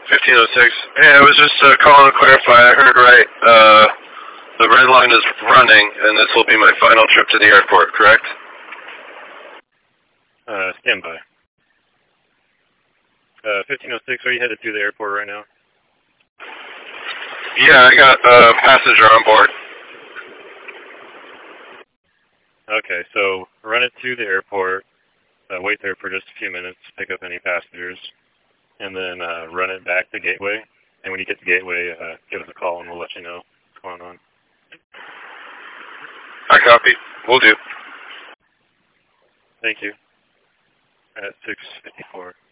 1506. Hey, I was just calling to clarify. I heard right. The red line is running, and this will be my final trip to the airport, correct? Stand by. 1506, are you headed to the airport right now? Yeah, I got a passenger on board. Okay, so run it to the airport, wait there for just a few minutes, pick up any passengers, and then run it back to Gateway. And when you get to Gateway, give us a call and we'll let you know what's going on. I copy. Will do. Thank you. At 6:54.